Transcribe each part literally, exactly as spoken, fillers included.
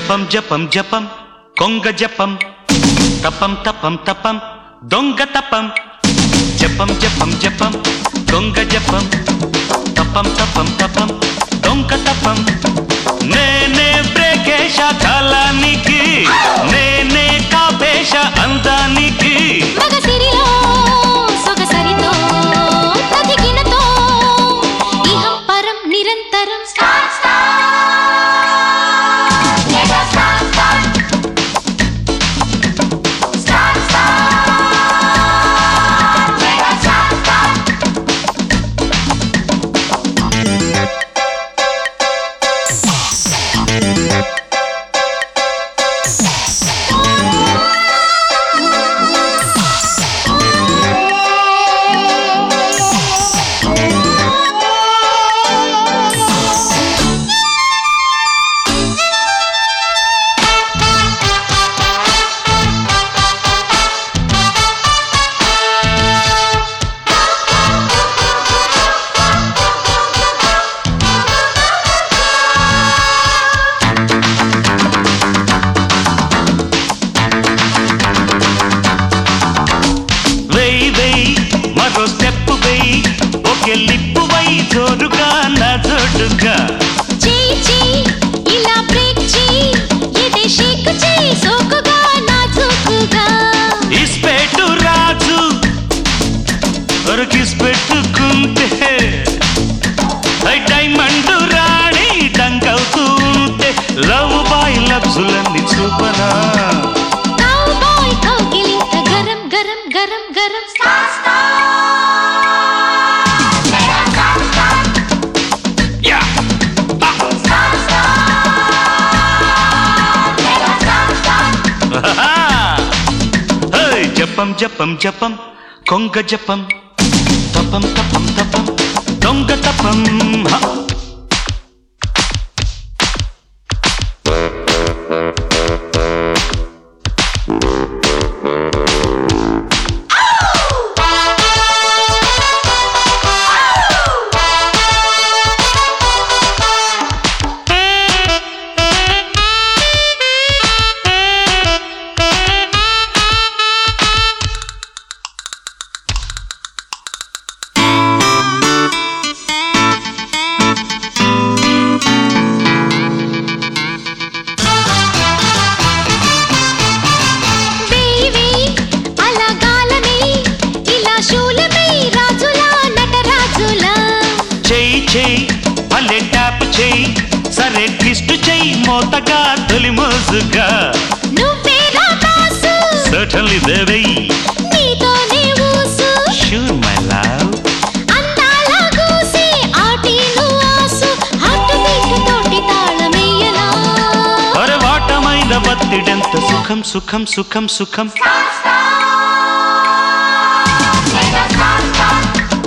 జపం జపం జపం కొంగ జపం తపం తపం తపం దొంగ తపం జపం జపం జపం కొంగ జపం తపం తపం తపం దొంగ తపం నేనే బ్రేకేశ కాలానికి నేనే కాపేశ అందానికి మగసిరిలో సొగసరితో తదిగినతో ఇహం పరం నిరంతరం start start mega start start start start mega start start step వై ఒకే లిప్పు వై జోరుగా నా జోడుగా చేయి చేయి ఇలా బ్రేక్ చేయి ఇదే షేక్ చేయి సోకుగా నాజూకుగా ఇస్పెట్టు రాజు ఒరకిస్ పెట్టుకుంటే డైమండ్ రాణి డంకవుతూ ఉంటే లవ్ బాయ్ లబ్జులన్నీ చూపనా కౌ బాయ్ కౌగిలింత గరం గరం గరం గరం start start mega start start యా start start mega start start hey జపం జపం జపం కొంగ జపం తపం తపం తపం దొంగ తపం భలే ట్యాప్ చేయి సరే ట్విస్ట్ చేయి మోతగా తొలి మోజుగా నువ్వేరా బాసు సర్టన్లీ బేబీ నీతోనే ఊసు షూర్ మై లవ్ అందాల గూసి ఆటిను ఆసు హార్ట్ బీట్ తోటి తాళమేయలా అరే వాటమైన బత్తిడెంత సుఖం సుఖం సుఖం సుఖం start start mega start start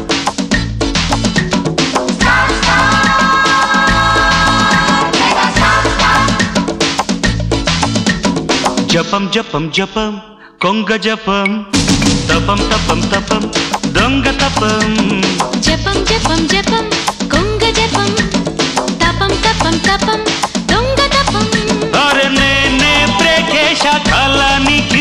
జపం జపం జపం కొంగ జపం తపం తపం తపం దొంగ తపం జపం జపం జపం కొంగ జపం తపం తపం తపం దొంగ తపం అరే నేనే బ్రేకేశ కాలానికి